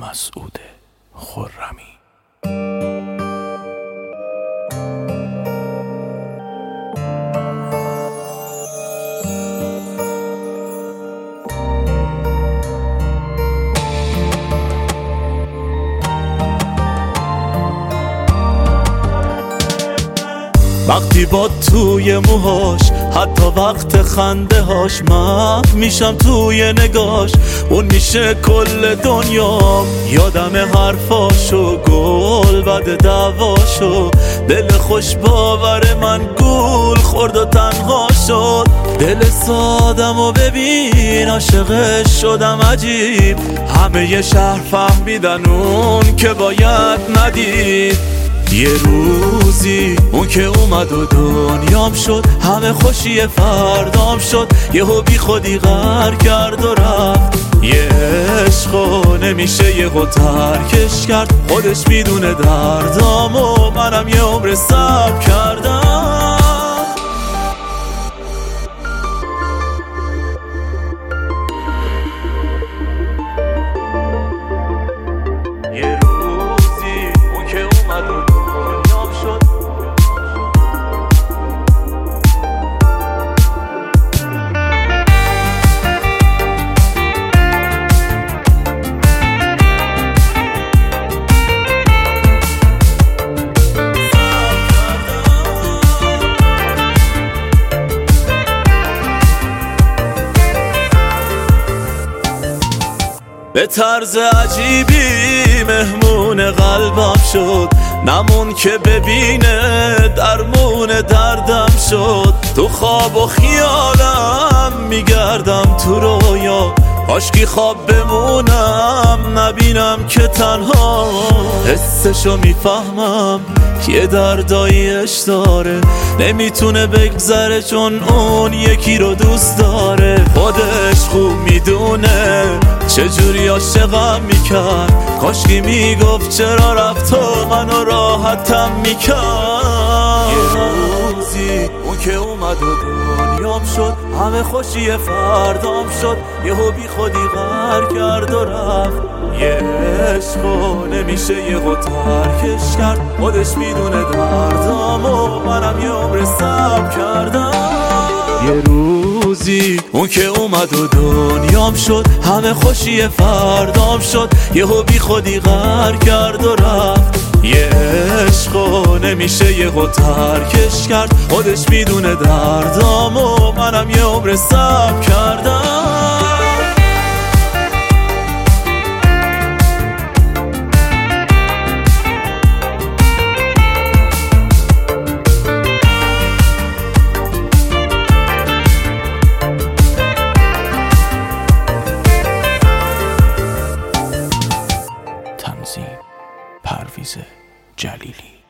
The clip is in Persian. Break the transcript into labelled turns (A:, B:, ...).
A: مسعود خرمی.
B: وقتی با توی موهاش، حتی وقت خنده هاش، محو میشم توی نگاش. اون میشه کل دنیام. یادم حرفاشو، گل بد دعواشو. دل خوش باور من گول خورد و تنها شد. دل سادم و ببین عاشقش شدم عجیب. همه ی شهر فهمیدن اون که باید ندید. یه روزی اون که اومد و دنیام شد، همه خوشی فردام شد. یهو بی خودی غر کرد و رفت. یه عشقو نمیشه یهو ترکش کرد. خودش میدونه دردام و منم یه عمر صبر کردم. یه روزی اون که اومد و به طرز عجیبی مهمون قلبم شد. نمون که ببینه درمون دردم شد. تو خواب و خیالم میگردم تو رویا. کاشکی خواب بمونم نبینم که تنها. حسشو میفهمم یه درداییش داره. نمیتونه بگذره چون اون یکی رو دوست داره. خودش خوب میدونه چجوری عاشقم میکرد. کاشکی میگفت چرا رفت و منو راحتم میکرد. یه روزی اون که اومد و دنیام شد، همه خوشی فردام شد. یهو بی خودی غر کرد و رفت. یه عشقو نمیشه یهو ترکش کرد. خودش میدونه دردام و منم یه عمر صبر کردم. یه روزی اون که اومد و دنیام شد، همه خوشی فردام شد. یهو بی خودی غر کرد و رفت. یه عشقو نمیشه یهو ترکش کرد. خودش میدونه دردام و منم یه عمر صبر کردم.
A: تنظیم پرویز جلیلی.